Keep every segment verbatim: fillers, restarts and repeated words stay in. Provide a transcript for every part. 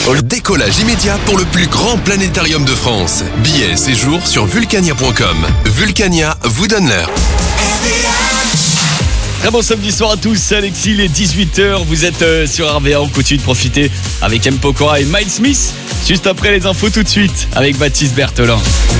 Décollage immédiat pour le plus grand planétarium de France. Billets et séjours sur vulcania point com. Vulcania vous donne l'heure. Très bon samedi soir à tous, c'est Alexis, il est dix-huit heures, vous êtes euh, sur R V A, on continue de profiter avec M. Pokora et Miles Smith. Juste après les infos tout de suite avec Baptiste Berthelin.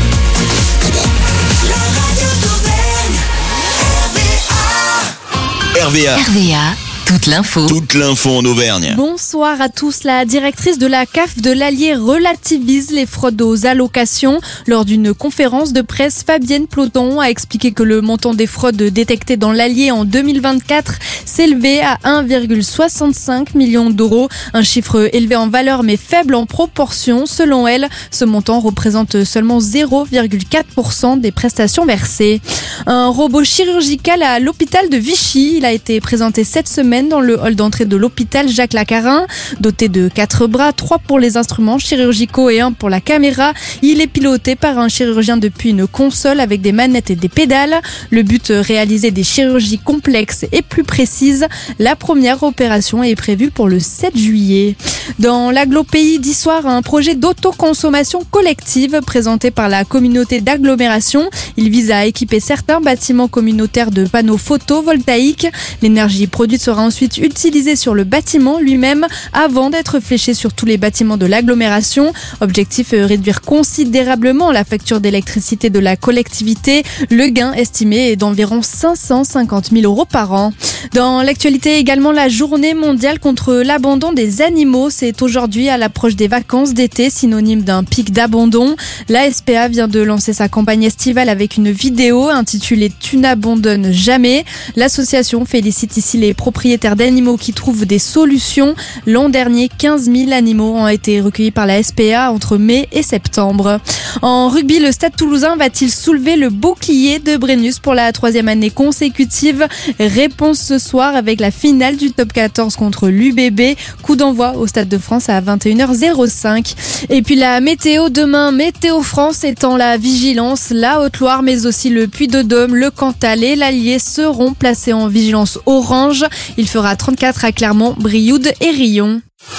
R V A. R V A, toute l'info. Toute l'info en Auvergne. Bonsoir à tous. La directrice de la C A F de l'Allier relativise les fraudes aux allocations. Lors d'une conférence de presse, Fabienne Ploton a expliqué que le montant des fraudes détectées dans l'Allier en deux mille vingt-quatre s'élevait à un virgule soixante-cinq million d'euros. Un chiffre élevé en valeur mais faible en proportion. Selon elle, ce montant représente seulement zéro virgule quatre pour cent des prestations versées. Un robot chirurgical à l'hôpital de Vichy. Il a été présenté cette semaine dans le hall d'entrée de l'hôpital Jacques Lacarin. Doté de quatre bras, trois pour les instruments chirurgicaux et un pour la caméra, il est piloté par un chirurgien depuis une console avec des manettes et des pédales. Le but, réaliser des chirurgies complexes et plus précises. La première opération est prévue pour le sept juillet. Dans l'Aglo-Pays d'Issoire, un projet d'autoconsommation collective présenté par la communauté d'agglomération. Il vise à équiper certains bâtiments communautaires de panneaux photovoltaïques. L'énergie produite sera ensuite utilisée sur le bâtiment lui-même avant d'être fléchée sur tous les bâtiments de l'agglomération. Objectif, réduire considérablement la facture d'électricité de la collectivité. Le gain estimé est d'environ cinq cent cinquante mille euros par an. Dans l'actualité également, la journée mondiale contre l'abandon des animaux. C'est aujourd'hui à l'approche des vacances d'été, synonyme d'un pic d'abandon. La S P A vient de lancer sa campagne estivale avec une vidéo intitulée « Tu n'abandonnes jamais ». L'association félicite ici les propriétaires d'animaux qui trouvent des solutions. L'an dernier, quinze mille animaux ont été recueillis par la S P A entre mai et septembre. En rugby, le Stade Toulousain va-t-il soulever le bouclier de Brennus pour la troisième année consécutive? Réponse ce soir avec la finale du top quatorze contre l'U B B. Coup d'envoi au Stade de France à vingt et une heures cinq. Et puis la météo demain, Météo France étant la vigilance, la Haute-Loire mais aussi le Puy-de-Dôme, le Cantal et l'Allier seront placés en vigilance orange. Il fera trente-quatre à Clermont, Brioude et Rion.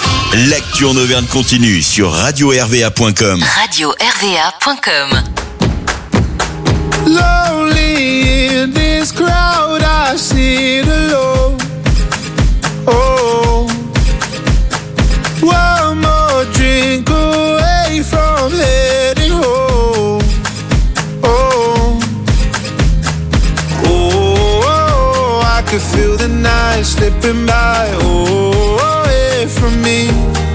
L'actu en Auvergne continue sur radio r v a point com. radio r v a point com. Lonely in this crowd, I sit alone. Oh, one more drink away from heading home. Oh, oh, oh, I could feel the night slipping by. Oh, away from me.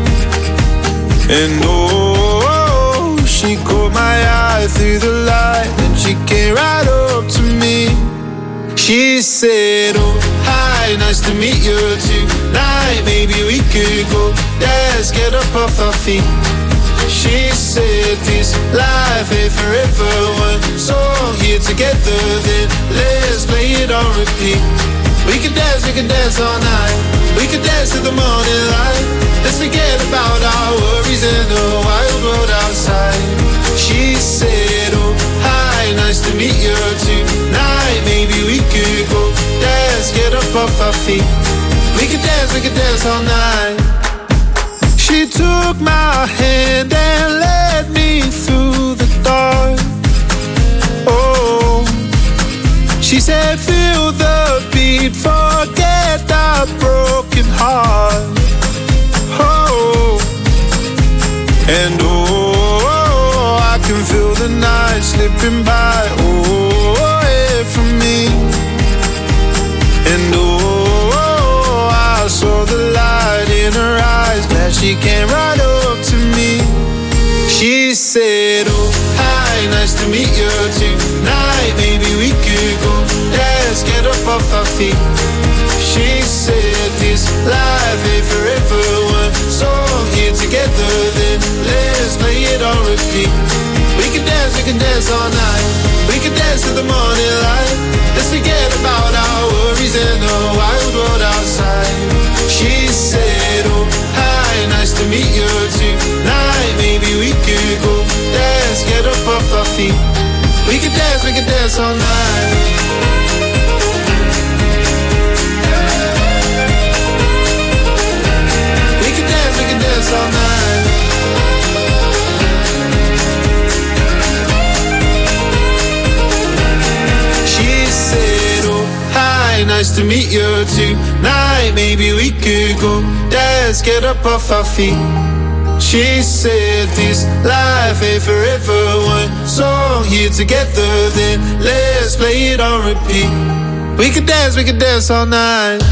And oh, she caught my eye through the light, and she came right up to me. She said, oh, hi, nice to meet you tonight. Maybe we could go, let's get up off our feet. She said this life ain't forever, one song here together, then let's play it on repeat. We could dance, we could dance all night. We could dance to the morning light. Let's forget about our worries in the wild world outside. She said, oh, hi, nice to meet you tonight. Maybe we could go dance, get up off our feet. We could dance, we could dance all night. She took my hand and led me through the dark. Oh, she said, feel the beat, forget that broken heart. Oh, and oh, I can feel the night slipping by. Oh, away from me. And oh, I saw the light in her eyes, glad she came right up to me. She said, oh, hi, nice to meet you tonight. Maybe we could go, let's get up off our feet. She said this life ain't forever, one song here together, then let's play it on repeat. We can dance, we can dance all night. We can dance to the morning light. Let's forget about our worries in the wild world outside. She said, oh, hi, nice to meet you tonight. Maybe we could go dance, get up off our feet. We can dance, we can dance all night. We can dance, we can dance all night. to meet you tonight. Maybe we could go dance, get up off our feet. She said this life ain't forever. One song here together, then let's play it on repeat. We could dance, we could dance all night.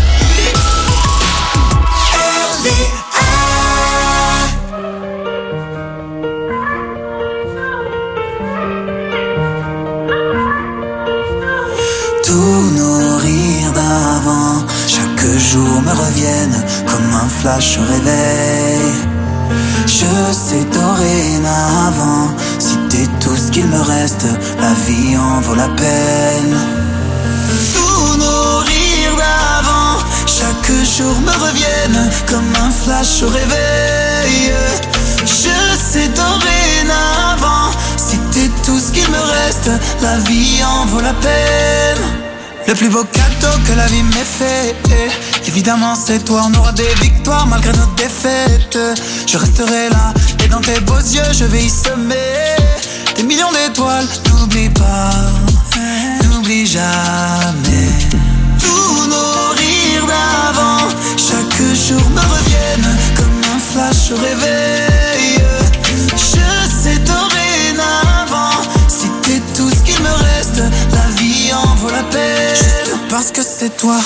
Tous nos rires d'avant, chaque jour me reviennent comme un flash au réveil. Je sais dorénavant, si t'es tout ce qu'il me reste, la vie en vaut la peine. Tous nos rires d'avant, chaque jour me reviennent comme un flash au réveil. Je sais dorénavant, si t'es tout ce qu'il me reste, la vie en vaut la peine. Le plus beau cadeau que la vie m'ait fait, évidemment c'est toi. On aura des victoires malgré nos défaites. Je resterai là et dans tes beaux yeux je vais y semer des millions d'étoiles. N'oublie pas, n'oublie jamais. Tous nos rires d'avant, chaque jour me reviennent comme un flash au réveil. Je sais dorénavant, si t'es tout ce qu'il me reste, la vie en vaut la peine. Juste parce que c'est toi.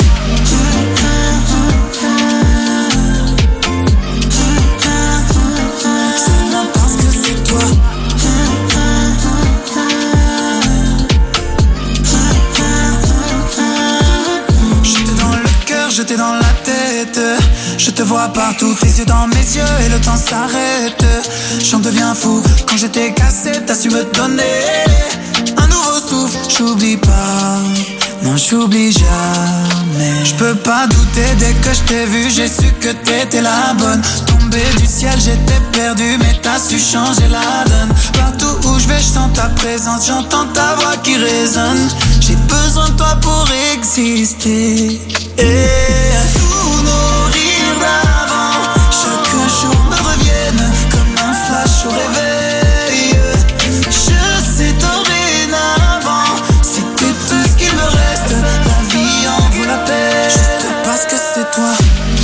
Seulement parce que c'est toi. J'étais dans le cœur, j'étais dans la tête. Je te vois partout, tes yeux dans mes yeux et le temps s'arrête. J'en deviens fou, quand j'étais cassé, t'as su me donner un nouveau souffle. J'oublie pas, non j'oublie jamais. Je peux pas douter, dès que je t'ai vu, j'ai su que t'étais la bonne. Tombé du ciel, j'étais perdu, mais t'as su changer la donne. Partout où je vais, je sens ta présence, j'entends ta voix qui résonne. J'ai besoin de toi pour exister. Et tous nos rires d'avant, chaque jour me reviennent comme un flash au réveil. Je sais dorénavant, si t'es tout ce qu'il me reste, la vie en vaut la peine. Juste parce que c'est toi.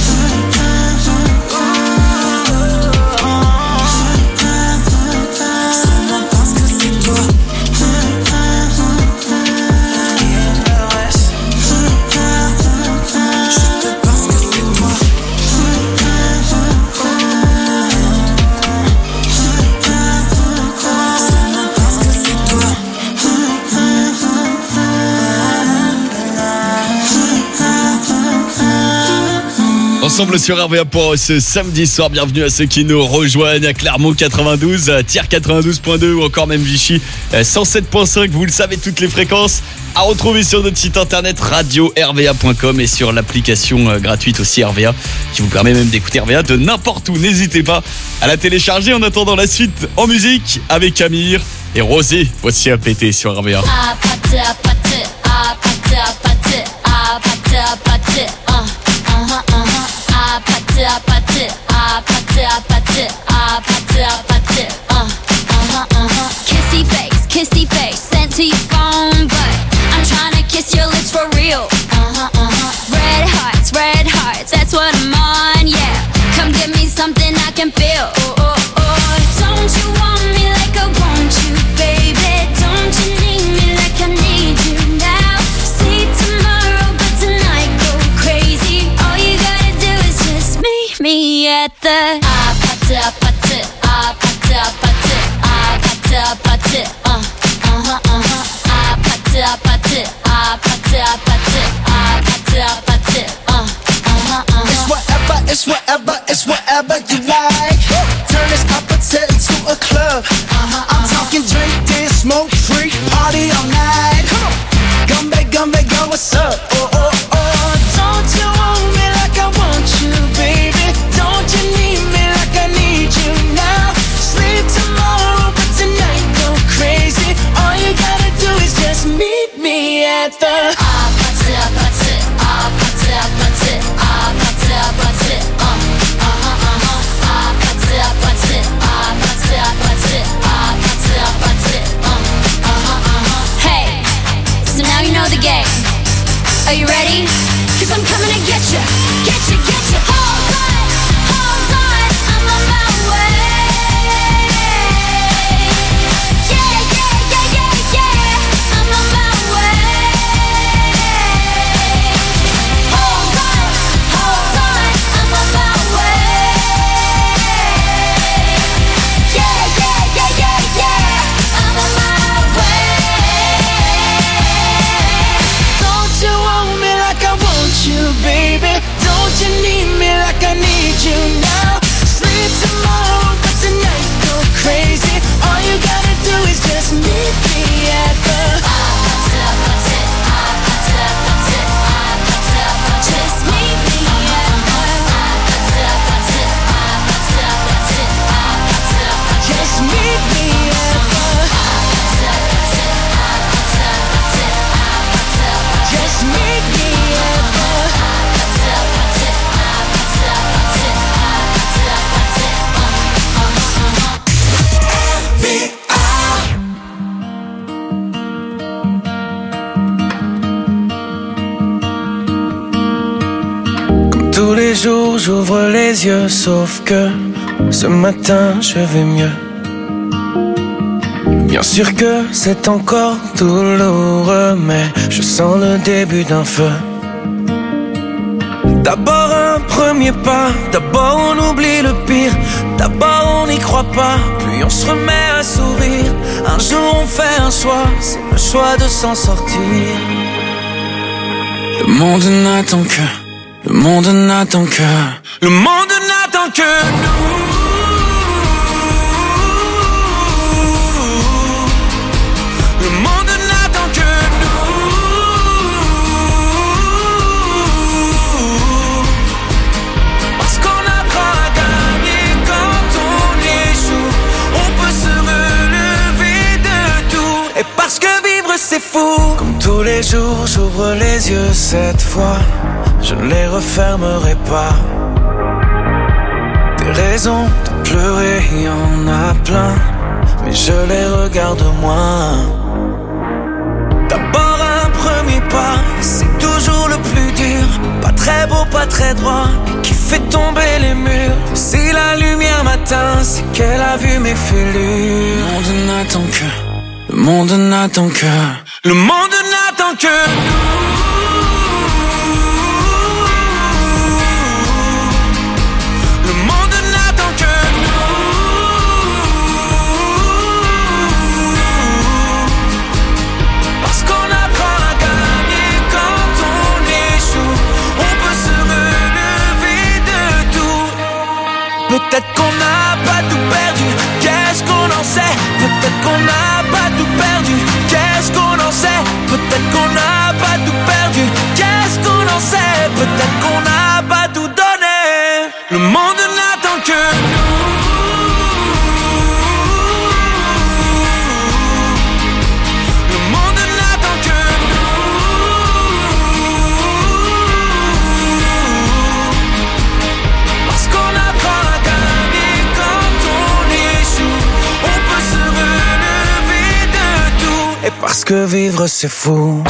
Seulement parce que c'est toi. Juste parce que c'est toi. Seulement parce que c'est toi. Ensemble sur R V A pour ce samedi soir. Bienvenue à ceux qui nous rejoignent à Clermont quatre-vingt-douze, Thiers quatre-vingt-douze point deux ou encore même Vichy cent sept point cinq. Vous le savez, toutes les fréquences à retrouver sur notre site internet radio r v a point com et sur l'application gratuite aussi R V A qui vous permet même d'écouter R V A de n'importe où. N'hésitez pas à la télécharger. En attendant la suite en musique avec Amir et Rosé. Voici à péter sur R V A. Kissy face, kissy face, sent to your phone, but I'm trying to kiss your lips for real. Uh-huh, uh-huh. Red hearts, red hearts, that's what I'm on, yeah. Come give me something I can feel. Oh, oh, oh. Don't you want me like I want you, baby? Don't you need me like I need you now? See tomorrow, but tonight go crazy. All you gotta do is just meet me at the ah, pata, pata, ah, pata, pata, ah, pata, pata, uh, uh-huh, uh-huh, ah, pata, pata, ah, pata, pata, ah, pata, pata, uh, uh-huh, uh-huh. It's whatever, it's whatever, it's whatever you like. Turn this appetite into a club. Uh-huh, I'm uh-huh. talking drink, dance, smoke, freak, party all night. Come on, Gumbe, Gumbe, go, what's up? Oh, oh, oh. Don't you want me like I want you, baby? Don't you need me like I need you now? Sleep tomorrow, but tonight go crazy. All you gotta do is just meet me at the ah, pata, pata, ah, pata, pata, ah, pata, pata, uh, uh-huh, uh-huh, ah, jours j'ouvre les yeux, sauf que ce matin je vais mieux. Bien sûr que c'est encore douloureux, mais je sens le début d'un feu. D'abord un premier pas, d'abord on oublie le pire, d'abord on n'y croit pas, puis on se remet à sourire. Un jour on fait un choix, c'est le choix de s'en sortir. Le monde n'attend que, le monde n'attend que, le monde n'attend que nous. Le monde n'attend que nous. Parce qu'on apprend à gagner quand on échoue. On peut se relever de tout. Et parce que vivre c'est fou. Comme tous les jours j'ouvre les yeux cette fois, je ne les refermerai pas. Des raisons de pleurer, il y en a plein, mais je les regarde moins. D'abord un premier pas, c'est toujours le plus dur. Pas très beau, pas très droit, et qui fait tomber les murs. Si la lumière m'atteint, c'est qu'elle a vu mes fêlures. Le monde n'attend que, le monde n'attend que, le monde n'attend que nous. Le monde n'attend que nous. Parce qu'on apprend à gagner quand on échoue. On peut se relever de tout. Peut-être qu'on n'a pas tout perdu, qu'est-ce qu'on en sait? Peut-être qu'on n'a pas tout perdu, qu'est-ce qu'on en sait? Peut-être qu'on n'a pas tout perdu, qu'est-ce qu'on en sait? Peut-être qu'on n'a pas tout donné. Le monde n'attend que nous. Le monde n'attend que nous. Parce qu'on apprend à gagner quand on échoue. On peut se relever de tout. Et parce que vivre c'est fou.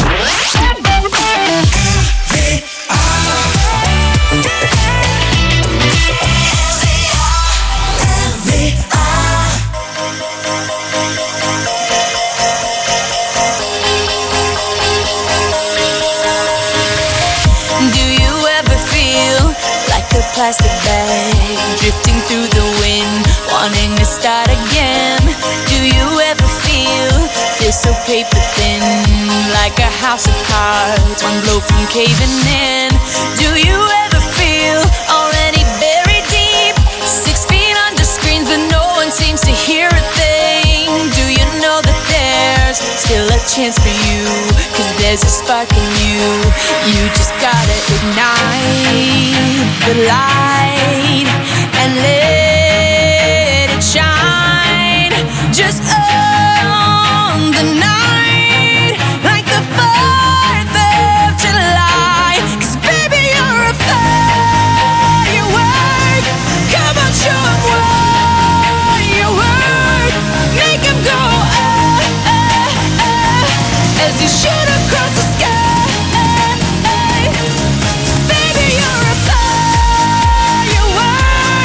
Plastic bag drifting through the wind, wanting to start again. Do you ever feel, feel so paper thin, like a house of cards, one blow from caving in? Do you ever feel already buried deep, six feet under screens but no one seems to hear a thing? Do you know that there's still a chance for you, cause there's a spark in you. You just gotta ignite the light and let it shine. Just own the night like the fourth of July. Cause baby you're a firework. Come on, show 'em what you work. Make 'em go ah, ah, ah, as you shoot across the sky. Baby you're a firework.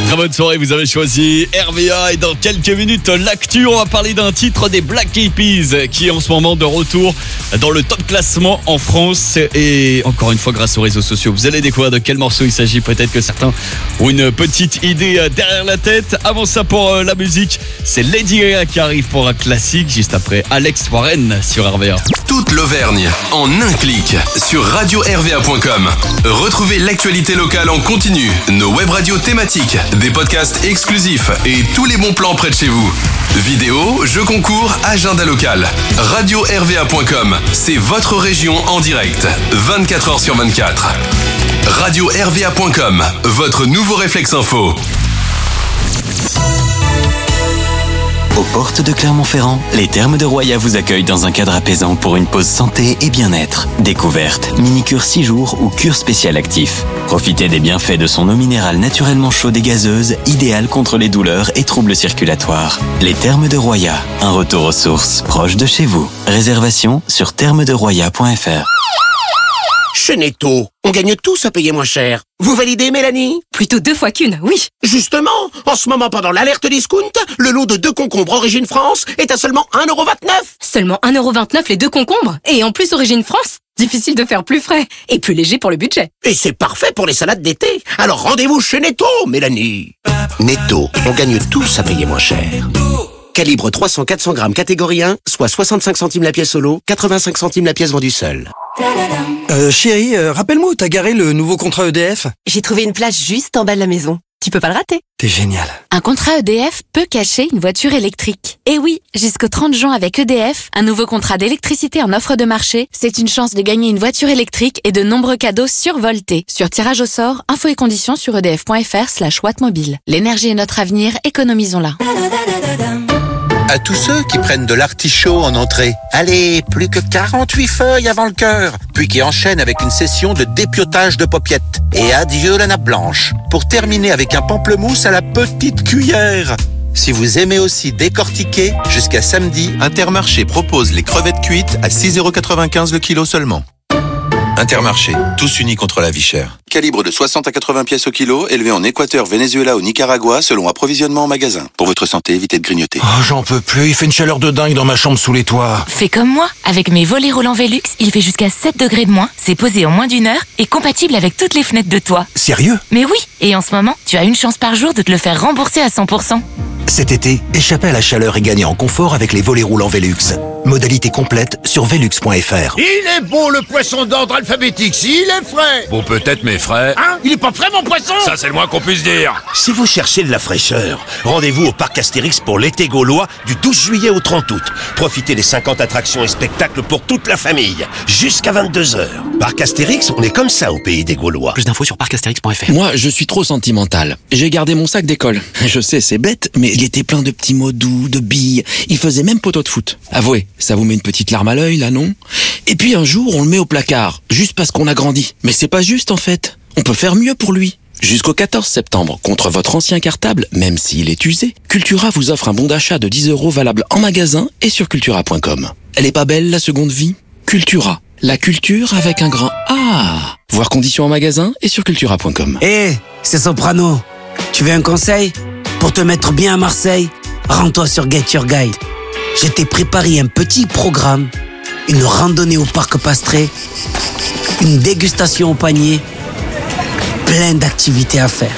très bonne soirée, vous avez choisi R V A et dans quelques minutes, l'actu, on va parler d'un titre des Black Eyed Peas qui est en ce moment de retour dans le top classement en France et encore une fois grâce aux réseaux sociaux. Vous allez découvrir de quel morceau il s'agit, peut-être que certains ont une petite idée derrière la tête. Avant ça, pour la musique, c'est Lady Gaga qui arrive pour un classique juste après Alex Warren sur R V A. Toute l'Auvergne en un clic sur radio r v a point com. Retrouvez l'actualité locale en continu, nos web radios thématiques, des podcasts exclusifs et tous les bons plans près de chez vous. Vidéos, jeux concours, agenda local. radio r v a point com, c'est votre région en direct, vingt-quatre heures sur vingt-quatre. radio r v a point com, votre nouveau réflexe info. Aux portes de Clermont-Ferrand, les Thermes de Roya vous accueillent dans un cadre apaisant pour une pause santé et bien-être. Découverte, mini-cure six jours ou cure spéciale actif. Profitez des bienfaits de son eau minérale naturellement chaude et gazeuse, idéale contre les douleurs et troubles circulatoires. Les Thermes de Roya, un retour aux sources proche de chez vous. Réservation sur thermes de roya point f r. Chez Netto, on gagne tous à payer moins cher. Vous validez, Mélanie? Plutôt deux fois qu'une, oui. Justement, en ce moment, pendant l'alerte discount, le lot de deux concombres Origine France est à seulement un euro vingt-neuf. Seulement un euro vingt-neuf les deux concombres? Et en plus Origine France? Difficile de faire plus frais. Et plus léger pour le budget. Et c'est parfait pour les salades d'été. Alors rendez-vous chez Netto, Mélanie. Netto, on gagne tous à payer moins cher. Calibre trois cents à quatre cents grammes catégorie un, soit soixante-cinq centimes la pièce solo, quatre-vingt-cinq centimes la pièce vendue seule. Euh, chérie, euh, rappelle-moi où t'as garé le nouveau contrat E D F. J'ai trouvé une place juste en bas de la maison. Tu peux pas le rater. T'es génial. Un contrat E D F peut cacher une voiture électrique. Et oui, jusqu'au trente juin avec E D F, un nouveau contrat d'électricité en offre de marché, c'est une chance de gagner une voiture électrique et de nombreux cadeaux survoltés. Sur tirage au sort, infos et conditions sur edf point f r slash watt mobile. L'énergie est notre avenir, économisons-la. À tous ceux qui prennent de l'artichaut en entrée, allez, plus que quarante-huit feuilles avant le cœur, puis qui enchaînent avec une session de dépiotage de paupiètes. Et adieu la nappe blanche, pour terminer avec un pamplemousse à la petite cuillère. Si vous aimez aussi décortiquer, jusqu'à samedi, Intermarché propose les crevettes cuites à six euros quatre-vingt-quinze le kilo seulement. Intermarché, tous unis contre la vie chère. Calibre de soixante à quatre-vingts pièces au kilo, élevé en Équateur, Venezuela ou Nicaragua, selon approvisionnement en magasin. Pour votre santé, évitez de grignoter. Oh, j'en peux plus, il fait une chaleur de dingue dans ma chambre sous les toits. Fais comme moi, avec mes volets roulants Velux, il fait jusqu'à sept degrés de moins, c'est posé en moins d'une heure et compatible avec toutes les fenêtres de toit. Sérieux? Mais oui, et en ce moment, tu as une chance par jour de te le faire rembourser à cent pour cent. Cet été, échappez à la chaleur et gagnez en confort avec les volets roulants Velux. Modalité complète sur velux point f r. Il est beau le poisson d'ordre alphabétique, s'il est frais. Bon, peut-être, mais frais. Hein? Il est pas frais mon poisson? Ça, c'est le moins qu'on puisse dire. Si vous cherchez de la fraîcheur, rendez-vous au parc Astérix pour l'été gaulois du douze juillet au trente août. Profitez des cinquante attractions et spectacles pour toute la famille, jusqu'à vingt-deux heures. Parc Astérix, on est comme ça au pays des Gaulois. Plus d'infos sur parc astérix point f r. Moi, je suis trop sentimental. J'ai gardé mon sac d'école. Je sais, c'est bête, mais il était plein de petits mots doux, de billes. Il faisait même poteau de foot. Avouez, ça vous met une petite larme à l'œil, là, non? Et puis un jour, on le met au placard, juste parce qu'on a grandi. Mais c'est pas juste, en fait. On peut faire mieux pour lui. Jusqu'au quatorze septembre, contre votre ancien cartable, même s'il est usé, Cultura vous offre un bon d'achat de dix euros valable en magasin et sur cultura point com. Elle est pas belle, la seconde vie? Cultura. La culture avec un grand A. Voir conditions en magasin et sur cultura point com. Hé, hey, c'est Soprano. Tu veux un conseil? Pour te mettre bien à Marseille, rends-toi sur Get Your Guide. Je t'ai préparé un petit programme, une randonnée au parc Pastré, une dégustation au panier, plein d'activités à faire.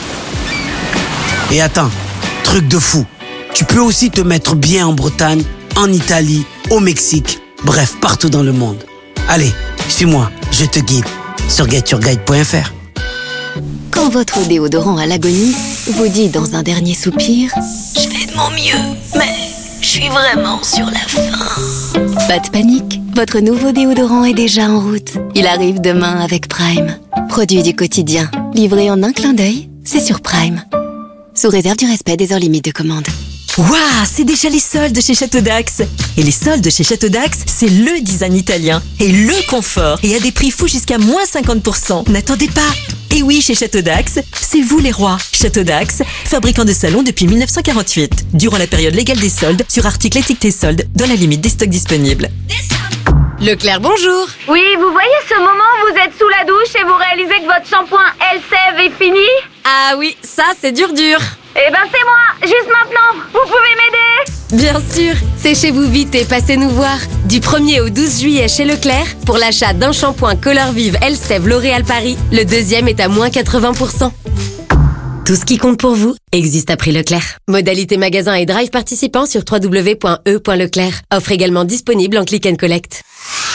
Et attends, truc de fou, tu peux aussi te mettre bien en Bretagne, en Italie, au Mexique, bref, partout dans le monde. Allez, suis-moi, je te guide sur get your guide point f r. Quand votre déodorant à l'agonie vous dit dans un dernier soupir « Je fais de mon mieux, mais je suis vraiment sur la fin ». Pas de panique, votre nouveau déodorant est déjà en route. Il arrive demain avec Prime. Produit du quotidien, livré en un clin d'œil, c'est sur Prime. Sous réserve du respect des heures limites de commande. Waouh, c'est déjà les soldes chez Château d'Axe. Et les soldes chez Château d'Axe, c'est le design italien et le confort. Et à des prix fous jusqu'à moins cinquante pour cent. N'attendez pas. Et oui, chez Château d'Axe, c'est vous les rois. Château d'Axe, fabricant de salons depuis mille neuf cent quarante-huit. Durant la période légale des soldes, sur articles étiquetés soldes, dans la limite des stocks disponibles. Leclerc, bonjour. Oui, vous voyez ce moment où vous êtes sous la douche et vous réalisez que votre shampoing Elseve est fini? Ah oui, ça c'est dur dur. Eh ben c'est moi, juste maintenant. Vous pouvez m'aider? Bien sûr, séchez-vous vite et passez nous voir. Du premier au douze juillet chez Leclerc, pour l'achat d'un shampoing Color Vive Elseve L'Oréal Paris, le deuxième est à moins quatre-vingts pour cent. Tout ce qui compte pour vous existe à prix Leclerc. Modalité magasin et drive participant sur w w w point e point leclerc. Offre également disponible en click and collect.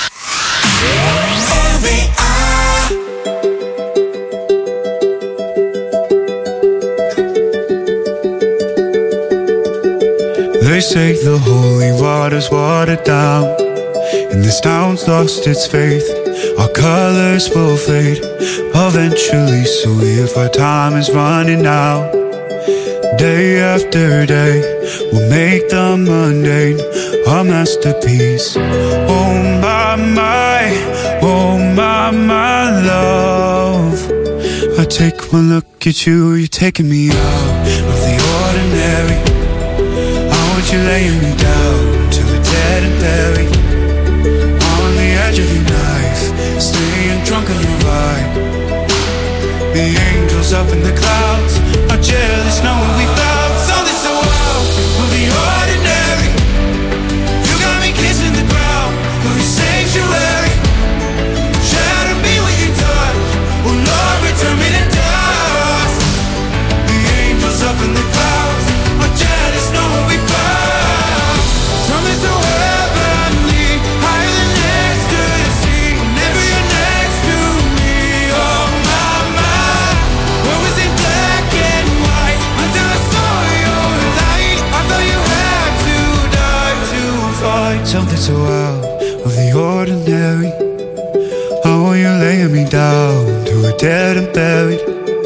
They say the holy water's watered down, and this town's lost its faith. Our colors will fade eventually, so if our time is running out, day after day, we'll make the mundane a masterpiece. Oh my, my, oh my, my love, I take one look at you, you're taking me out of the ordinary. I want you laying me down till we're dead and buried, on the edge of your knife, staying drunk on your vibe. The angels up in the clouds are jealous knowing we found something so wild of the ordinary. You got me kissing the ground of your sanctuary. Shatter me with your touch, oh Lord, return me to dust. The angels up in the clouds are jealous knowing we found something so heavenly, higher than ecstasy. Whenever you're next to me, oh my, my, what was it black and white until I saw your light? I thought you had to die to find something so out of the ordinary. I want you laying me down till we're dead and buried,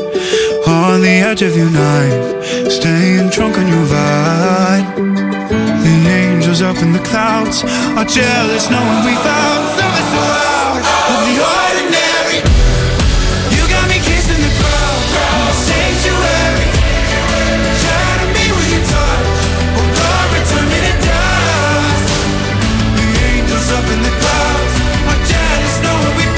on the edge of your knife, staying drunk on your vine. The angels up in the clouds are jealous knowing we found something so out of the ordinary. You got me kissing the ground in the sanctuary. Shatter me with your touch, oh Lord, return me to dust. The angels up in the clouds are jealous knowing we found.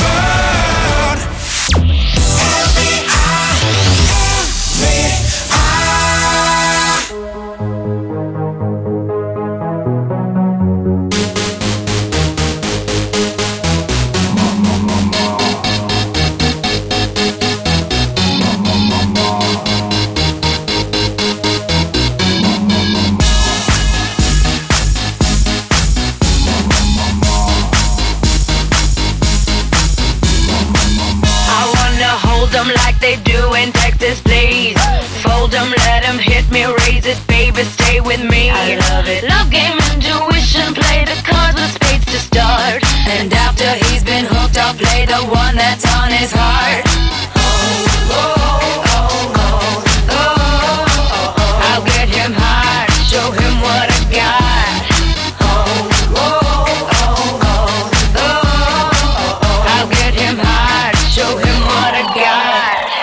Like they do in Texas, please. Fold them, let them hit me, raise it, baby, stay with me. I love it. Love game, intuition, play the cards with spades to start. And after he's been hooked, I'll play the one that's on his heart. Oh, oh, oh, oh, oh, oh, oh. I'll get him hard, show him what I got. Oh, oh, oh, oh, oh, oh. I'll get him hard, show him what I got.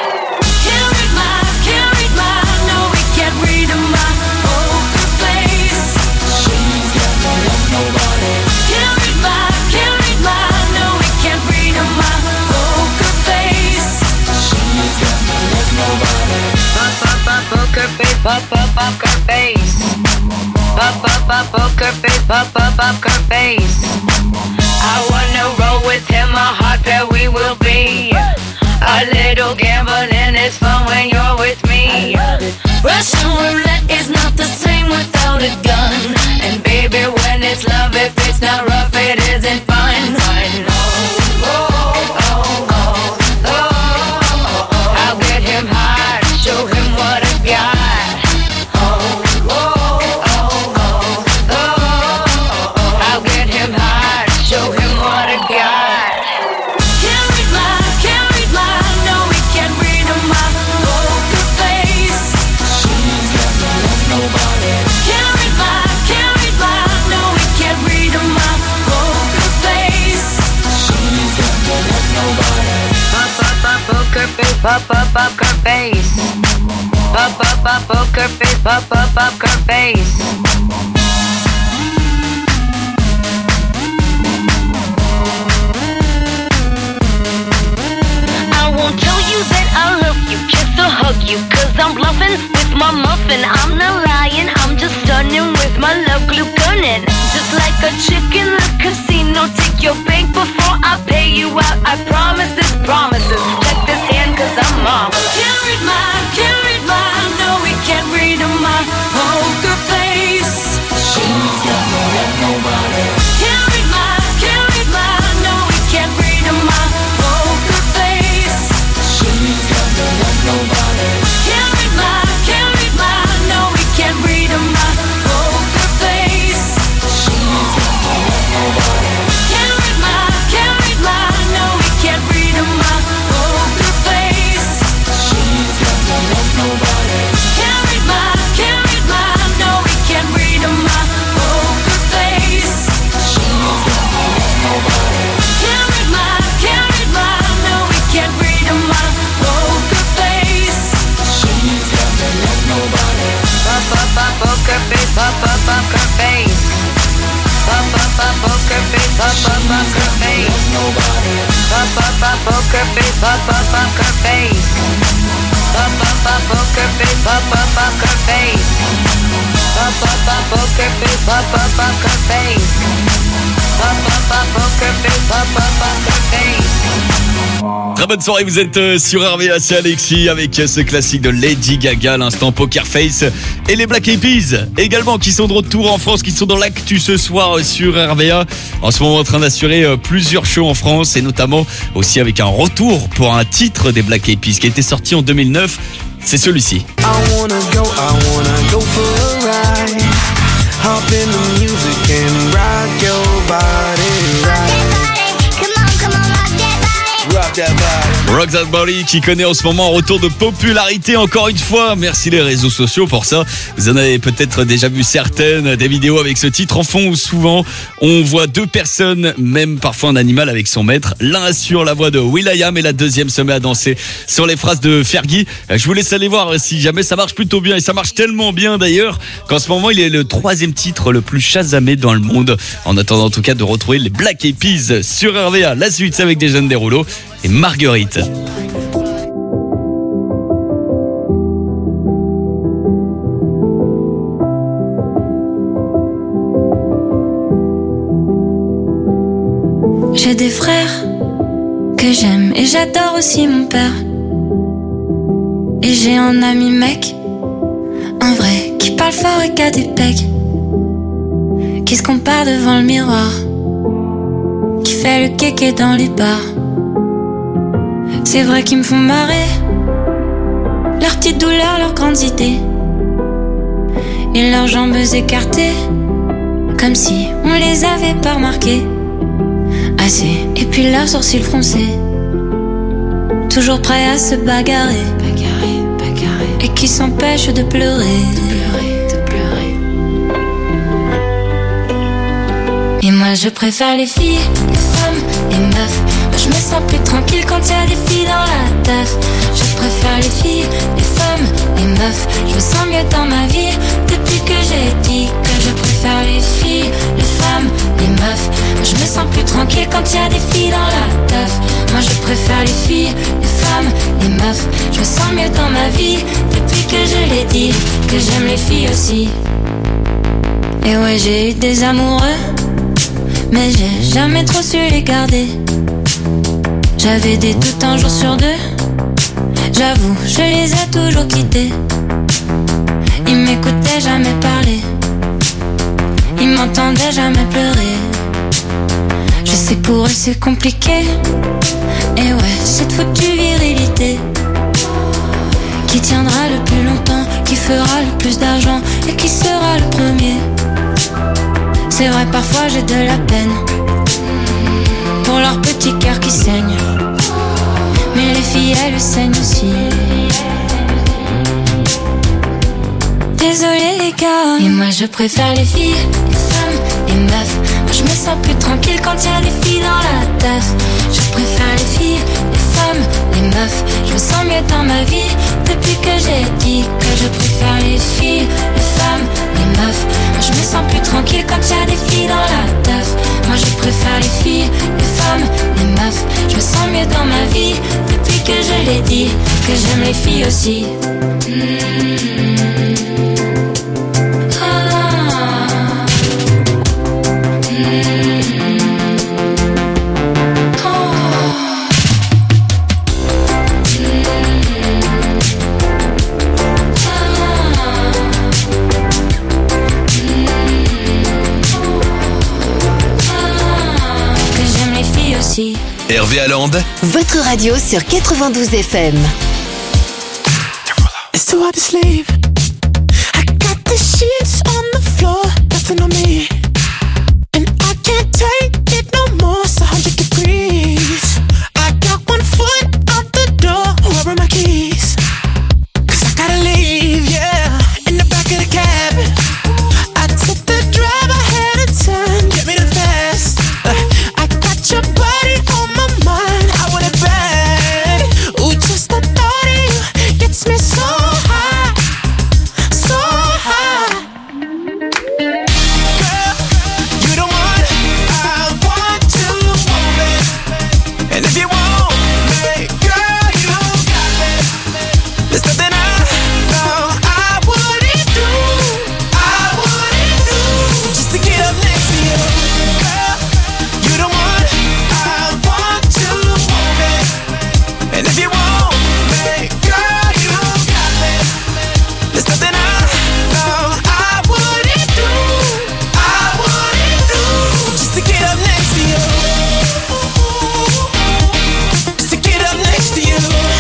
Pop up up her face. Pop up up poker face. Pop up up her face. I wanna roll with him, a hot pair we will be. A little gambling is fun when you're with me. Russian roulette is not the same without a gun. And baby, when it's love, if it's not rough, it isn't fun. fun. Oh, oh, oh, oh, oh, oh. I'll get him hard, show him what I got. Pop up up her face. Pop up up poker face. Pop up up her face. you, kiss or hug you, cause I'm bluffing with my muffin. I'm not lying, I'm just stunning with my love glue gunning. Just like a chick in the casino, take your bank before I pay you out. I promise this, promises. Check this hand cause I'm marvelous. Can't read mine, can't read mine, no we can't read my poker face. She's got no love, nobody. Can't read mine, can't read mine, no we can't read my poker face. She's got no love, nobody. Can't read mine, can't read mine, no we can't read my poker face. She's got no love, nobody. Can't read mine, can't read mine, no we can't read my poker face. She's got no love, nobody. Can't read mine, can't read mine, no we can't read my poker face. She's got no love, nobody. Can't read mine, can't read mine, no we can't read my poker face. She's got no love, nobody. Pop up up poker face, pop up poker face. Pop up up poker face, pop up poker face. Pop up up poker face, pop up poker face. Pop up up poker face, pop up poker face. Pop up up poker face, pop up poker face. Pop up up poker face, pop up poker face. Très bonne soirée, vous êtes euh, sur R V A, c'est Alexis avec euh, ce classique de Lady Gaga, l'instant Poker Face, et les Black Eyed Peas également qui sont de retour en France, qui sont dans l'actu ce soir euh, sur R V A, en ce moment en train d'assurer euh, plusieurs shows en France et notamment aussi avec un retour pour un titre des Black Eyed Peas qui a été sorti en deux mille neuf, c'est celui-ci. I wanna go, I wanna go for a ride. Hop in the music and rock your body right. Rock that body. Rock That Body qui connaît en ce moment un retour de popularité encore une fois. Merci les réseaux sociaux pour ça. Vous en avez peut-être déjà vu certaines, des vidéos avec ce titre en fond où souvent on voit deux personnes, même parfois un animal avec son maître. L'un assure la voix de will.i.am et la deuxième se met à danser sur les phrases de Fergie. Je vous laisse aller voir si jamais ça marche plutôt bien, et ça marche tellement bien d'ailleurs qu'en ce moment il est le troisième titre le plus chasamé dans le monde. En attendant en tout cas de retrouver les Black Eyed Peas sur R V A. La suite c'est avec des jeunes Derulo et Marguerite. J'ai des frères que j'aime et j'adore aussi mon père. Et j'ai un ami mec, un vrai, qui parle fort et qui a des pecs, qui se compare devant le miroir, qui fait le kéké dans les bars. C'est vrai qu'ils me font marrer, leurs petites douleurs, leurs grandes idées, et leurs jambes écartées, comme si on les avait pas remarquées assez. Et puis leurs sourcils froncés, toujours prêts à se bagarrer, bagarrer, bagarrer, et qui s'empêchent de pleurer, de pleurer, de pleurer. Et moi je préfère les filles, les femmes, les meufs. Moi je me sens plus tranquille quand y a des filles dans la teuf. Je préfère les filles, les femmes, les meufs. Je me sens mieux dans ma vie depuis que j'ai dit que je préfère les filles, les femmes, les meufs. Moi je me sens plus tranquille quand y a des filles dans la teuf. Moi je préfère les filles, les femmes, les meufs. Je me sens mieux dans ma vie depuis que je l'ai dit que j'aime les filles aussi. Et ouais j'ai eu des amoureux, mais j'ai jamais trop su les garder. J'avais des doutes un jour sur deux, j'avoue, je les ai toujours quittés. Ils m'écoutaient jamais parler, ils m'entendaient jamais pleurer. Je sais que pour eux c'est compliqué, et ouais, cette foutue virilité qui tiendra le plus longtemps, qui fera le plus d'argent et qui sera le premier. C'est vrai, parfois j'ai de la peine pour leur petit cœur qui saigne, mais les filles elles saignent aussi. Désolé les gars, et moi je préfère les filles, les femmes, les meufs. Moi je me sens plus tranquille quand y a des filles dans la teuf. Je préfère les filles, les femmes, les meufs. Je me sens mieux dans ma vie depuis que j'ai dit que je préfère les filles, les femmes, les meufs. Moi je me sens plus tranquille quand y a des filles dans la teuf. Moi je préfère les filles, les femmes, les meufs. Je me sens mieux dans ma vie depuis que je l'ai dit que j'aime les filles aussi. Hervé Allende, votre radio sur quatre-vingt-douze F M. It's too hard to sleep. I got the sheets on the floor, nothing on me. And I can't take it no more, it's a hundred degrees. I got one foot out the door, where are my keys? Cause I gotta leave, yeah. In the back of the cab, I took the drive, I had a turn, get me the fast. uh, I got your body on my mind, I want it bad. Ooh, just the thought of you gets me so high, so high. Girl, you the one I want to want it. And if you want me, girl, you got me. There's nothing I know I wouldn't do, I wouldn't do, just to get up next to you. Girl, you the one I want to want it. And if you want me, girl, you got me. There's nothing I know I wouldn't do, I wouldn't do, just to get up next to you, just to get up next to you.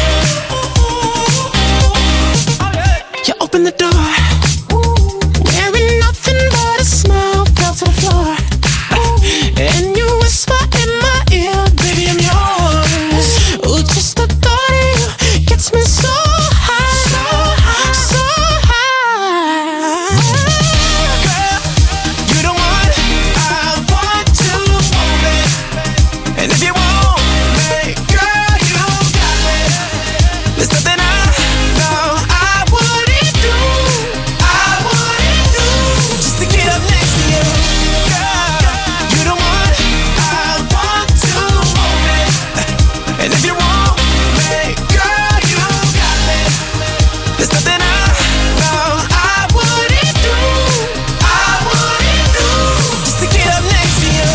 You open the door, wearing nothing but a smile, fell to the floor. And you whisper in my ear, baby, I'm yours. Ooh, just the thought of you gets me so high, so high, so high. Girl, you the one I want to want it. And if you want me, girl, you got me. There's nothing I know I wouldn't do, I wouldn't do, just to get up next to you. Girl, you the one I want to want it. And if you want me, girl, you got me. There's nothing I know I wouldn't do, I wouldn't do, just to get up next to you.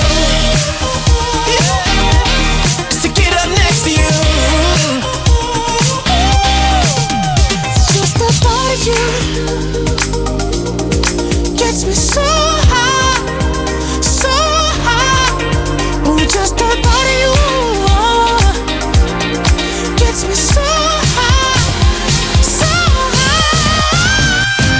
Yeah, just to get up next to you. Just the thought of you gets me so high, so high. Ooh, just the thought of you gets me so high, so high.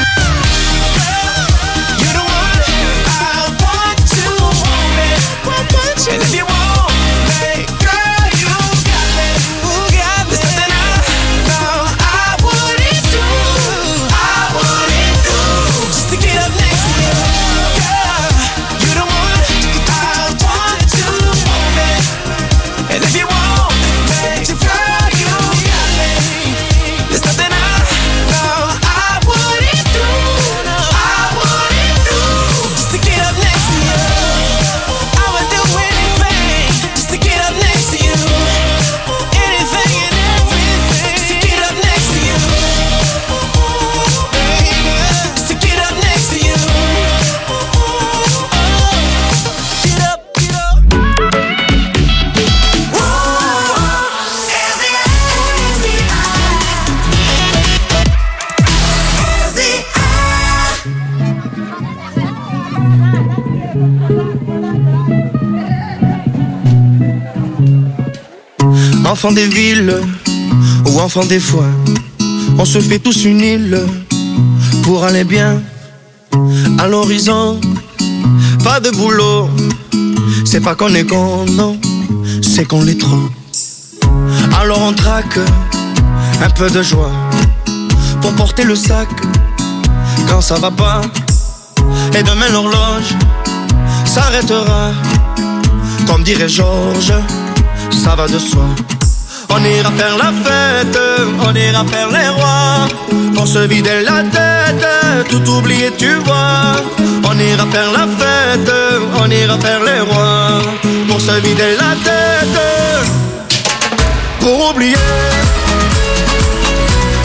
You're the one I want to want it. And if you want me, girl, you got me. There's nothing I know I wouldn't do, I wouldn't do, just to get up next to you. Girl, you're the one I want to want it. And if you want me, girl, you got me. There's nothing I know I wouldn't do, I wouldn't do, just to get up next to you. I would do anything just to get up next to you. Anything and everything just to get up next to you. Baby, just to get up next to you. Get up, get up. Enfant des villes ou enfant des foins, on se fait tous une île pour aller bien à l'horizon. Pas de boulot, c'est pas qu'on est con, non, c'est qu'on l'est trop. Alors on traque un peu de joie pour porter le sac quand ça va pas. Et demain l'horloge s'arrêtera, comme dirait Georges, ça va de soi. On ira faire la fête, on ira faire les rois, pour se vider la tête, tout oublier tu vois. On ira faire la fête, on ira faire les rois, pour se vider la tête, pour oublier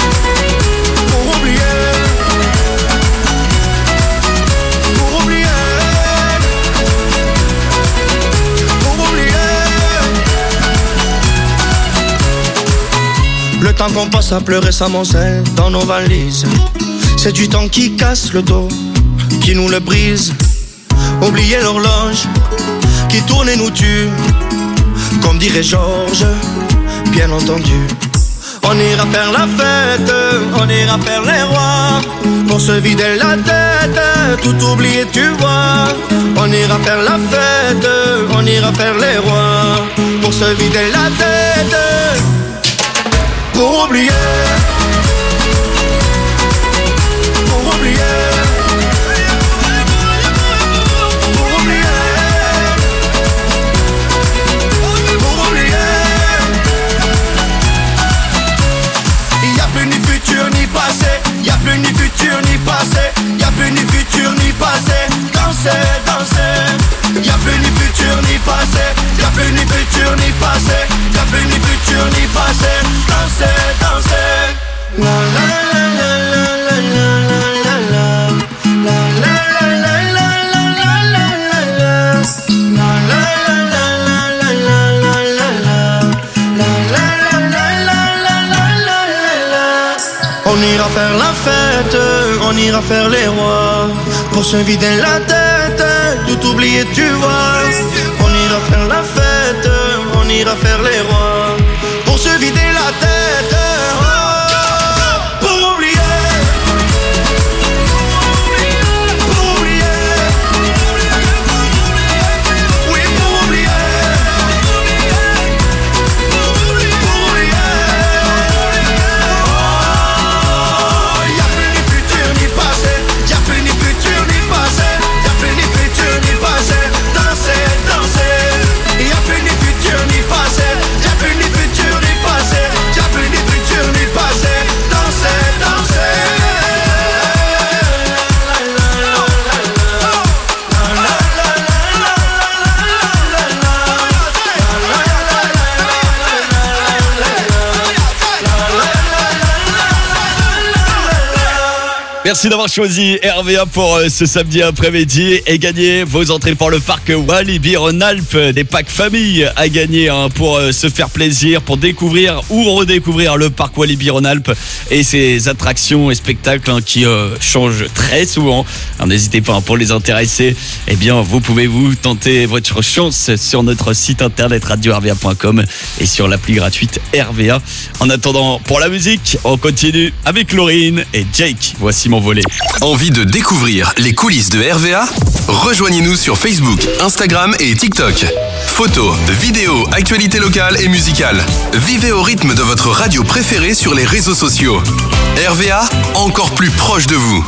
temps qu'on passe à pleurer sa moncelle dans nos valises. C'est du temps qui casse le dos, qui nous le brise. Oublier l'horloge qui tourne et nous tue. Comme dirait Georges, bien entendu. On ira faire la fête, on ira faire les rois. Pour se vider la tête, tout oublier tu vois. On ira faire la fête, on ira faire les rois. Pour se vider la tête, pour oublier. Pour oublier. Y'a plus ni futur ni passé, y'a plus ni futur ni passé. Danser, danser. Y'a plus ni futur ni passé, y'a plus ni futur ni passé, y'a plus ni futur ni passé. Danser, danser. La la la la la la la la la la la la la la la la la. On ira faire la fête, on ira faire les rois. Pour se vider la tête, tout oublier tu vois. On ira faire la fête, on ira faire les rois. Pour se vider la tête, oh, pour oublier. Pour oublier. Oui, pour oublier. Pour oublier. Merci d'avoir choisi R V A pour euh, ce samedi après-midi et gagner vos entrées pour le parc Walibi Rhône-Alpes, des packs famille à gagner hein, pour euh, se faire plaisir, pour découvrir ou redécouvrir le parc Walibi Rhône-Alpes et ses attractions et spectacles hein, qui euh, changent très souvent. Alors, n'hésitez pas hein, pour les intéresser, eh bien vous pouvez vous tenter votre chance sur notre site internet radio r v a point com et sur l'appli gratuite R V A. En attendant, pour la musique, on continue avec Laurine et Jake. Voici mon volet. Envie de découvrir les coulisses de R V A ? Rejoignez-nous sur Facebook, Instagram et TikTok. Photos, vidéos, actualités locales et musicales. Vivez au rythme de votre radio préférée sur les réseaux sociaux. R V A, encore plus proche de vous.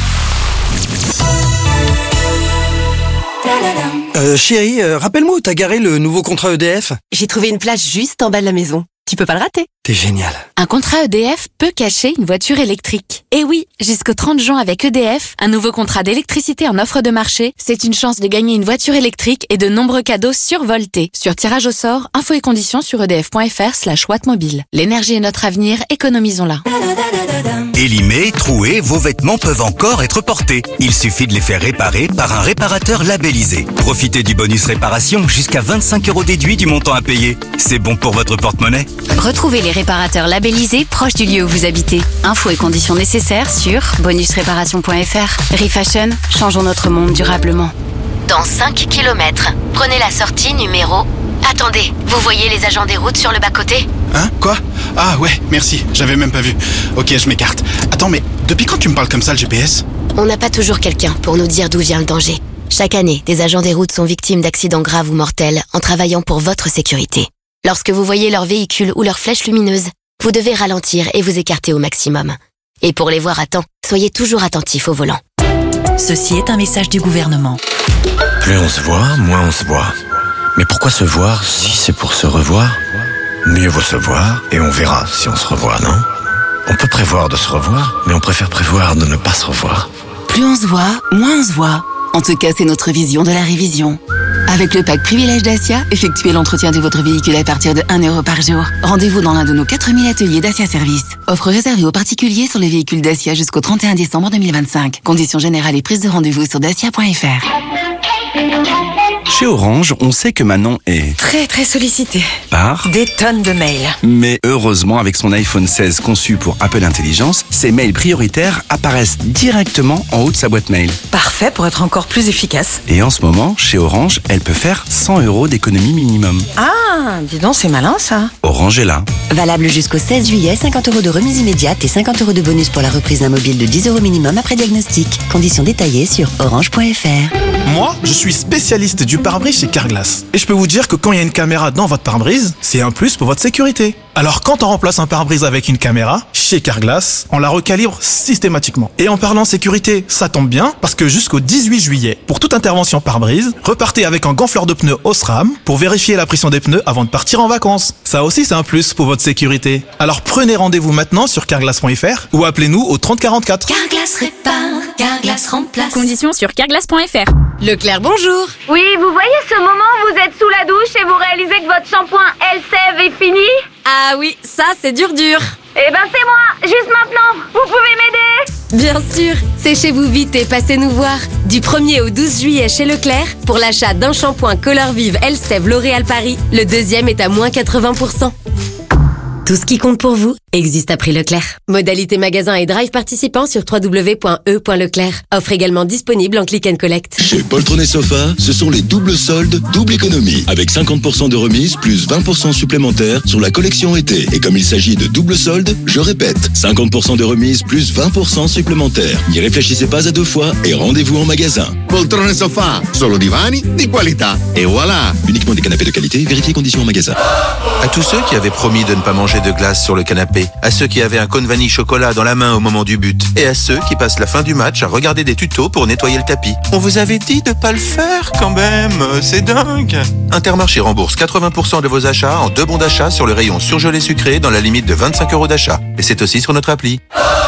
Euh, chérie, euh, rappelle-moi où t'as garé le nouveau contrat E D F ? J'ai trouvé une place juste en bas de la maison. Tu peux pas le rater. T'es génial. Un contrat E D F peut cacher une voiture électrique. Et oui, jusqu'au trente juin avec E D F, un nouveau contrat d'électricité en offre de marché, c'est une chance de gagner une voiture électrique et de nombreux cadeaux survoltés. Sur tirage au sort, infos et conditions sur edf.fr slash wattmobile. L'énergie est notre avenir, économisons-la. Élimés, troués, vos vêtements peuvent encore être portés. Il suffit de les faire réparer par un réparateur labellisé. Profitez du bonus réparation jusqu'à vingt-cinq euros déduits du montant à payer. C'est bon pour votre porte-monnaie. Retrouvez les réparateurs labellisés proches du lieu où vous habitez. Infos et conditions nécessaires sur bonus réparation point f r. Refashion, changeons notre monde durablement. Dans cinq kilomètres, prenez la sortie numéro... Attendez, vous voyez les agents des routes sur le bas-côté ? Hein ? Quoi ? Ah ouais, merci, j'avais même pas vu. Ok, je m'écarte. Attends, mais depuis quand tu me parles comme ça, le G P S ? On n'a pas toujours quelqu'un pour nous dire d'où vient le danger. Chaque année, des agents des routes sont victimes d'accidents graves ou mortels en travaillant pour votre sécurité. Lorsque vous voyez leur véhicule ou leur flèche lumineuse, vous devez ralentir et vous écarter au maximum. Et pour les voir à temps, soyez toujours attentifs au volant. Ceci est un message du gouvernement. Plus on se voit, moins on se voit. Mais pourquoi se voir si c'est pour se revoir ? Mieux vaut se voir et on verra si on se revoit, non ? On peut prévoir de se revoir, mais on préfère prévoir de ne pas se revoir. Plus on se voit, moins on se voit. En tout cas, c'est notre vision de la révision. Avec le pack Privilège Dacia, effectuez l'entretien de votre véhicule à partir de un euro par jour. Rendez-vous dans l'un de nos quatre mille ateliers Dacia Service. Offre réservée aux particuliers sur les véhicules Dacia jusqu'au trente et un décembre deux mille vingt-cinq. Conditions générales et prise de rendez-vous sur dacia point f r. Chez Orange, on sait que Manon est... Très très sollicité. Par des tonnes de mails. Mais heureusement, avec son iPhone seize conçu pour Apple Intelligence, ses mails prioritaires apparaissent directement en haut de sa boîte mail. Parfait pour être encore plus efficace. Et en ce moment, chez Orange, elle peut faire cent euros d'économie minimum. Ah, dis donc, c'est malin ça. Orange est là. Valable jusqu'au seize juillet, cinquante euros de remise immédiate et cinquante euros de bonus pour la reprise d'un mobile de dix euros minimum après diagnostic. Conditions détaillées sur orange point f r. Moi, je suis spécialiste du pare-brise chez Carglass. Et je peux vous dire que quand il y a une caméra dans votre pare-brise, c'est un plus pour votre sécurité. Alors quand on remplace un pare-brise avec une caméra, chez Carglass, on la recalibre systématiquement. Et en parlant sécurité, ça tombe bien, parce que jusqu'au dix-huit juillet, pour toute intervention pare-brise, repartez avec un gonfleur de pneus Osram pour vérifier la pression des pneus avant de partir en vacances. Ça aussi, c'est un plus pour votre sécurité. Alors prenez rendez-vous maintenant sur carglass point f r ou appelez-nous au trente quarante-quatre. Carglass répare, Carglass remplace. Conditions sur carglass point f r. Leclerc, bonjour. Oui, vous voyez ce moment où vous êtes sous la douche et vous réalisez que votre shampoing Elle Sève est fini? Ah oui, ça c'est dur dur. Eh ben c'est moi, juste maintenant. Vous pouvez m'aider? Bien sûr, séchez-vous vite et passez nous voir. Du premier au douze juillet chez Leclerc, pour l'achat d'un shampoing Color Vive Elle Sève L'Oréal Paris, le deuxième est à moins quatre-vingts pour cent. Tout ce qui compte pour vous existe à prix Leclerc. Modalité magasin et drive participant sur w w w point e point leclerc. Offre également disponible en click and collect. Chez Poltron et Sofa, ce sont les doubles soldes, double économie. Avec cinquante pour cent de remise plus vingt pour cent supplémentaires sur la collection été. Et comme il s'agit de double soldes, je répète, cinquante pour cent de remise plus vingt pour cent supplémentaires. N'y réfléchissez pas à deux fois et rendez-vous en magasin. Poltron et Sofa, solo divani di qualità. Et voilà. Uniquement des canapés de qualité, vérifiez conditions en magasin. À tous ceux qui avaient promis de ne pas manger de glace sur le canapé, à ceux qui avaient un cône vanille chocolat dans la main au moment du but, et à ceux qui passent la fin du match à regarder des tutos pour nettoyer le tapis. On vous avait dit de pas le faire quand même, c'est dingue. Intermarché rembourse quatre-vingts pour cent de vos achats en deux bons d'achat sur le rayon surgelé sucré dans la limite de vingt-cinq euros d'achat. Et c'est aussi sur notre appli.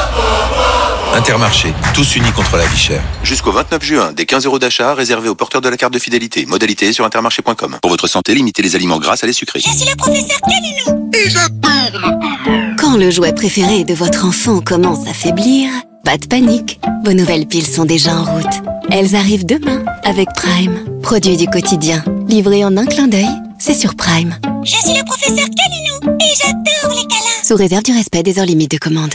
Intermarché, tous unis contre la vie chère. Jusqu'au vingt-neuf juin, des quinze euros d'achat réservés aux porteurs de la carte de fidélité. Modalité sur intermarché point com. Pour votre santé, limitez les aliments gras à les sucrés. Je suis le professeur Calinou et j'adore. Quand le jouet préféré de votre enfant commence à faiblir, pas de panique. Vos nouvelles piles sont déjà en route. Elles arrivent demain avec Prime. Produit du quotidien, livré en un clin d'œil, c'est sur Prime. Je suis le professeur Calinou et j'adore les câlins. Sous réserve du respect des heures limites de commande.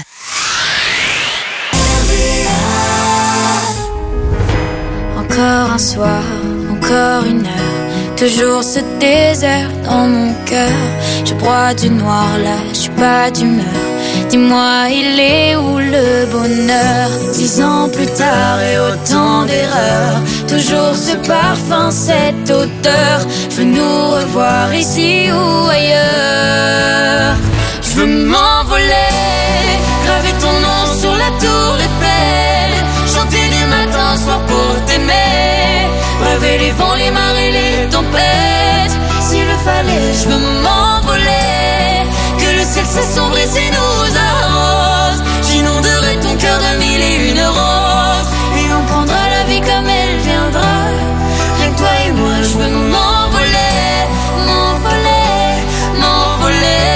Encore un soir, encore une heure, toujours ce désert dans mon cœur. Je broie du noir là, je suis pas d'humeur. Dis-moi, il est où le bonheur? Dix ans plus tard et autant d'erreurs, toujours ce parfum, cette odeur. Je veux nous revoir ici ou ailleurs. Je veux m'envoler, graver ton nom sur la tour Eiffel, chanter du matin au soir pour t'aimer, braver les vents, les marées, les tempêtes. S'il le fallait, je veux m'envoler, que le ciel s'assombrit et nous arrose. J'inonderai ton cœur de mille et une roses, et on prendra la vie comme elle viendra. Rien que toi et moi, je veux m'envoler, m'envoler, m'envoler.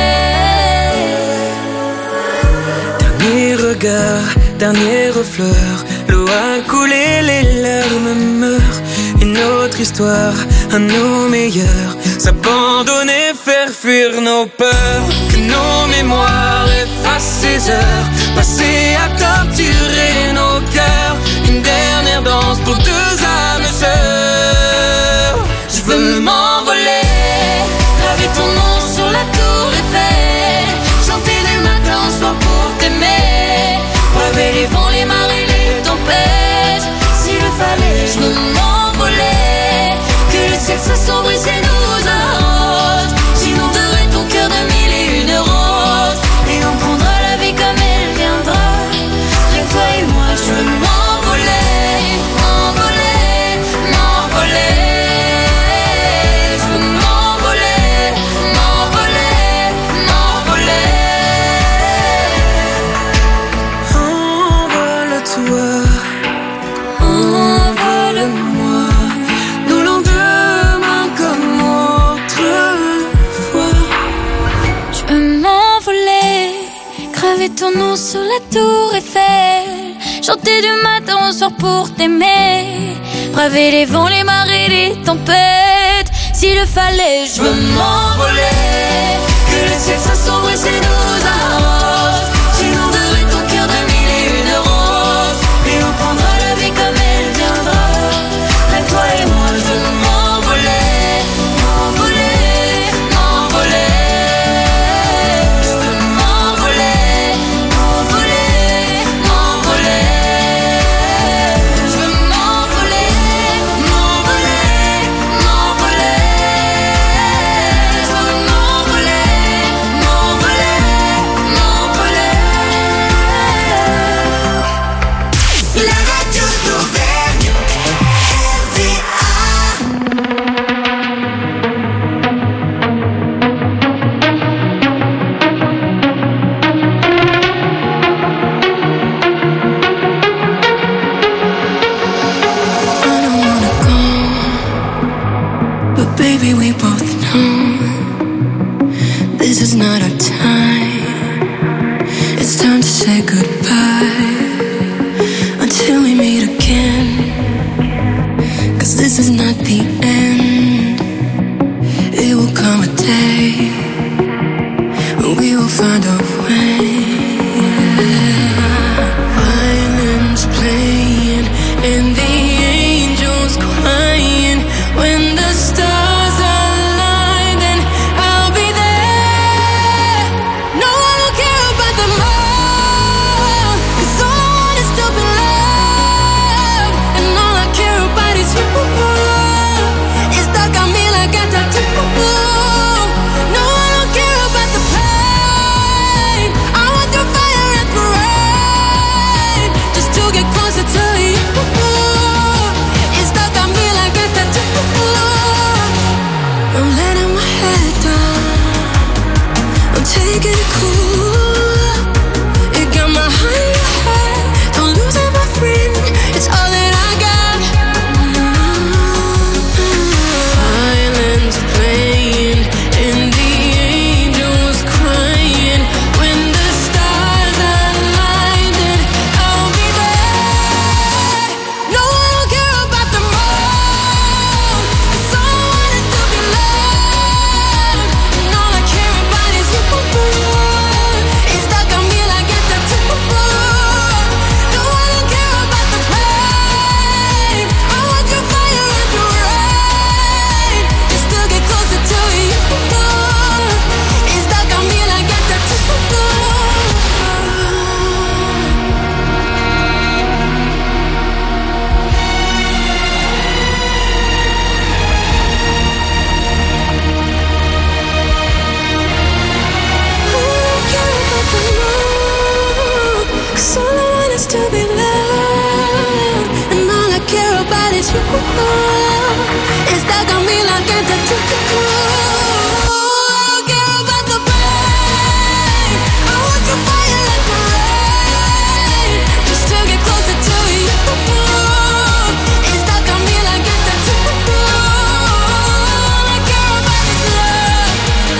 Dernier regard, dernière fleur, l'eau a coulé, les larmes meurent. Une autre histoire, à nos meilleurs, s'abandonner, faire fuir nos peurs. Que nos mémoires effacent ces heures passées à torturer nos cœurs. Une dernière danse pour deux âmes sœurs. Je veux m'envoler, graver ton nom sur la tour Eiffel, chanter du matin au soir pour t'aimer, braver les vents, les marées, les tempêtes. S'il le fallait, je veux m'envoler, que le ciel s'assombrit et nous arrose. J'inonderai ton cœur de mille et une roses, et on prendra la vie comme elle viendra. Rien que toi et moi, je veux m'envoler, m'envoler, m'envoler. Je veux m'envoler, m'envoler, m'envoler. Envole-toi, envole-moi, nos lendemains comme autrefois. Je veux m'envoler, graver ton nom sur la tour Eiffel, chanter du matin au soir pour t'aimer, braver les vents, les marées, les tempêtes. S'il le fallait, je veux m'envoler, que le ciel s'assombrisse et nous arrose, j'inonderai ton cœur de mille et une roses, et on prendra la vie comme elle viendra. Avec toi et moi, je veux m'envoler, m'envoler, m'envoler. Je veux m'envoler, m'envoler, m'envoler. Je veux m'envoler, m'envoler, m'envoler. Je veux m'envoler, m'envoler, m'envoler. La radio d'Auvergne, R V A. But baby, we both know this is not our time. It's time to say goodbye until we meet again. Cause this is not the end. It will come a day when we will find a way. Violins playing and the angels crying. When the stars align, then I'll be there. No, I don't care about the love, 'cause all I want is to be loved, and all I care about is you. It's stuck on me like a tattoo. No, I don't care about the pain. I want the fire and parade, just to get closer to you. It's stuck on me like a tattoo. I'm letting my head down, I'm taking it cool. You got my heart in your head, don't lose it, my friend. It's all that I got. Violins playing and the angels crying. When the stars align, then I'll be there. No, I don't care about the moon, 'cause all I want is to be loved, and all I care about is you. It's stuck on me like a tattoo. No, I don't care about the pain. I want your fire and your rain, just to get closer to you. It's stuck on me like a tattoo. Cause all I want is to be loved, and all I care about is you. It's stuck on me like a tattoo. I don't care about the pain. I want your fire and parade, just to get closer to you. It's stuck on me like a tattoo. All I care about is love.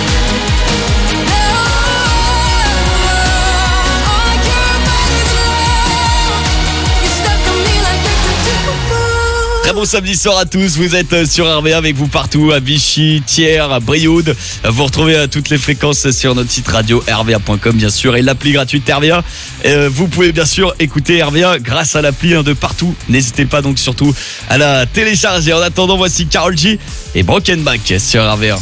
All I care about is love. It's stuck on me like a tattoo. Très bon samedi soir à tous, vous êtes sur R V A avec vous partout, à Vichy, Thiers, à Brioude. Vous retrouvez toutes les fréquences sur notre site radio r v a point com bien sûr, et l'appli gratuite R V A. Euh, vous pouvez bien sûr écouter R V A grâce à l'appli hein, de partout. N'hésitez pas donc surtout à la télécharger. En attendant, voici Karol G et Broken Back sur R V A.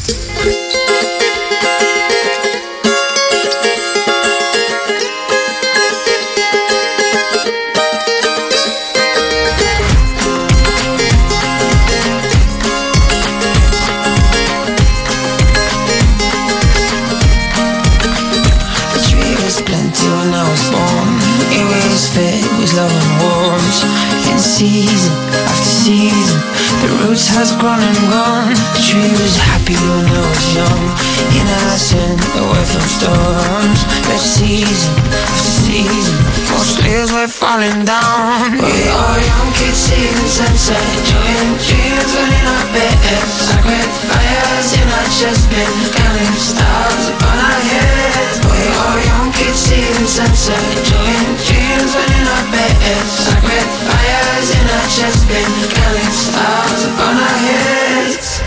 The tree was plenty when I was born. It was fed with love and warmth. In season after season, the roots has grown and gone. The tree was happy when I was young, innocent, away from storms. But season after season, most leaves were falling down. We are young kids seeing the sunset, enjoying dreams when in our beds. Sacred fires in our chest, been counting stars upon our heads. We are young kids kids sunset, enjoying dreams, running our beds. Sacred fires in our chest, been counting stars upon our heads.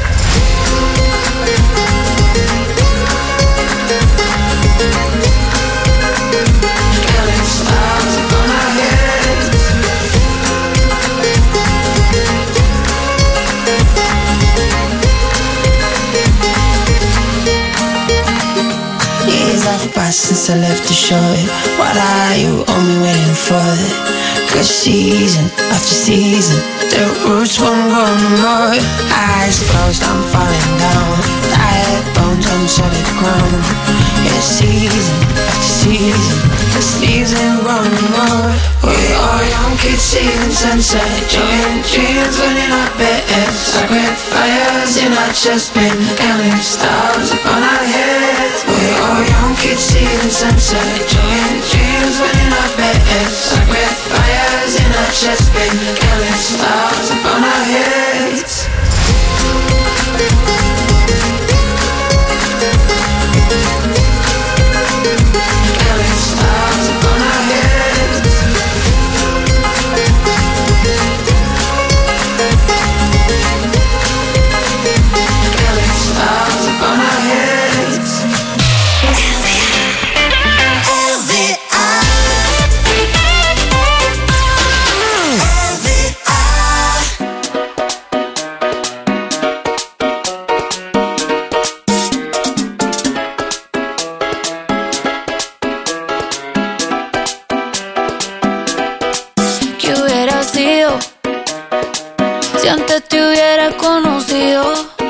Counting stars upon our heads. Years have passed since I left the shore. What are you only waiting for? Good season after season, the roots won't grow no more. Eyes closed, I'm falling down. Tired bones on solid ground. Yeah, season after season, the leaves ain't grown no more. We are young kids seeing sunset, enjoying dreams running our beds. Sacred fires in our chest, been counting stars upon our heads. We are young kids seeing sunset, enjoying dreams running our beds. Sacred fires in our chest, been counting stars upon our heads. Counting stars upon our heads. Counting stars upon our heads. ¿Qué hubiera sido si antes te hubiera conocido?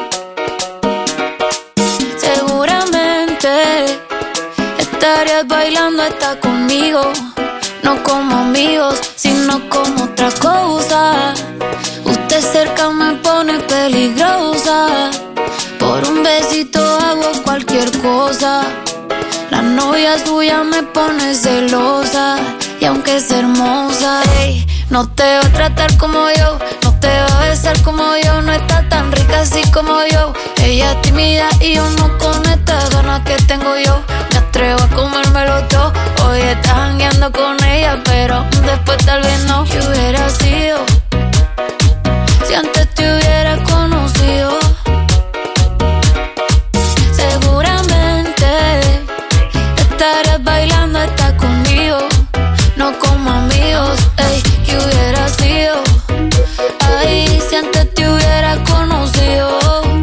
Seguramente estarías bailando hasta conmigo, no como amigos, sino como otra cosa. Usted cerca me pone peligrosa, por un besito hago cualquier cosa. La novia suya me pone celosa, y aunque es hermosa, ey, no te va a tratar como yo, no te va a besar como yo, no está tan rica así como yo. Ella es tímida y yo no con estas ganas que tengo yo. Me atrevo a comérmelo todo, hoy estás jangueando con ella, pero después tal vez no. ¿Qué hubiera sido si antes te hubiera conocido? Seguramente estarías bailando hasta conmigo, no como amigos, ey. ¿Qué hubiera sido? Ay, si antes te hubiera conocido.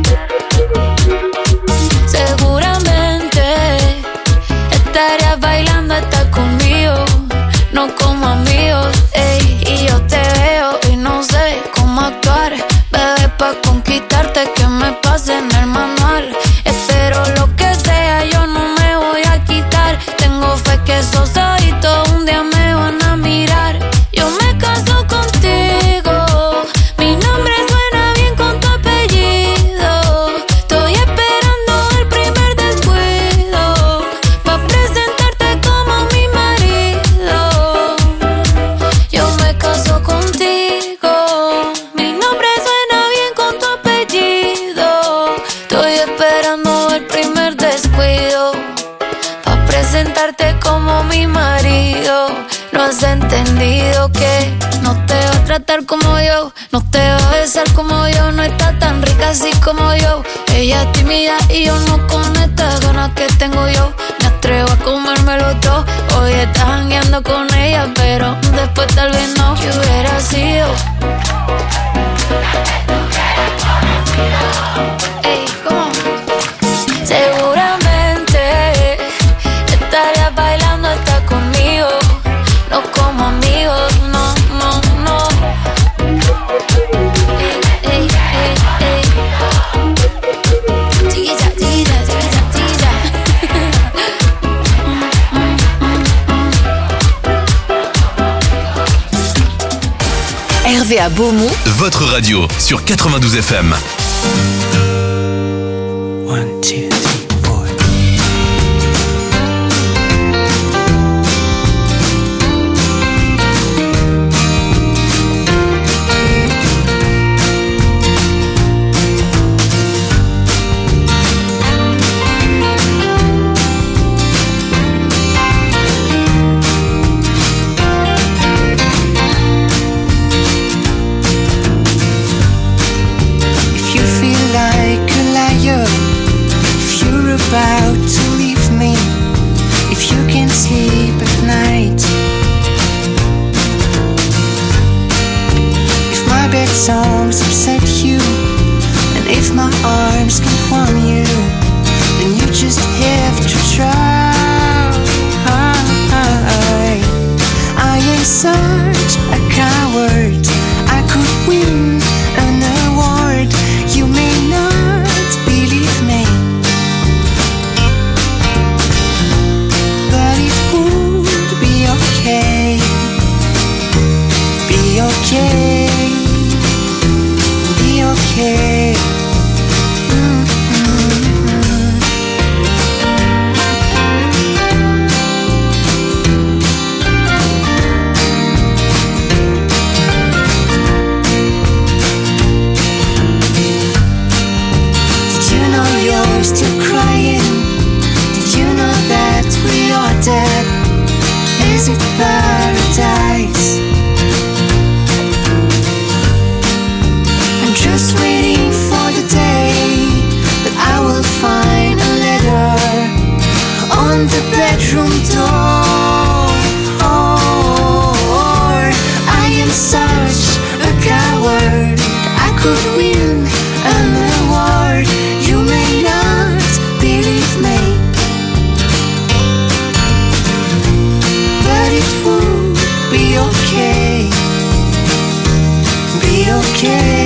Seguramente estarías bailando hasta conmigo, no como amigos, ey. Y yo te veo y no sé cómo actuar, bebé, pa' conquistarte que me pase en el manual. Espero lo que sea, yo no me voy a quitar. Tengo fe que esos ojitos un día me van a mirar. Yo me caso contigo, mi nombre suena bien con tu apellido. Estoy esperando el primer descuido pa' presentarte como mi marido. Yo me caso contigo, mi nombre suena bien con tu apellido. Estoy esperando el primer descuido pa' presentarte como mi marido. No has entendido que no te va a tratar como yo, no te va a besar como yo, no está tan rica así como yo. Ella es tímida y yo no con estas ganas que tengo yo. Me atrevo a comérmelo todo, hoy estás jangueando con ella, pero después tal vez no. ¿Qué hubiera sido? Ey, ¿cómo? Seguramente estarías bailando hasta conmigo, no como amigos, no, no, no. Ey, ey, ey, ey. Chiquilla, chiquilla, chiquilla, chiquilla. R V A Beaumont, votre radio sur quatre-vingt-douze F M. One, two, three. songs upset you, and if my arms can warm you, then you just have to try. I am such a coward. I could win an award. You may not believe me, but it would be okay. Be okay. Be okay. Still crying? Did you know that we are dead? Is it paradise? I'm just waiting for the day that I will find a letter on the bedroom door. I am such a coward. I could win an award. You may not believe me, but it would be okay. Be okay.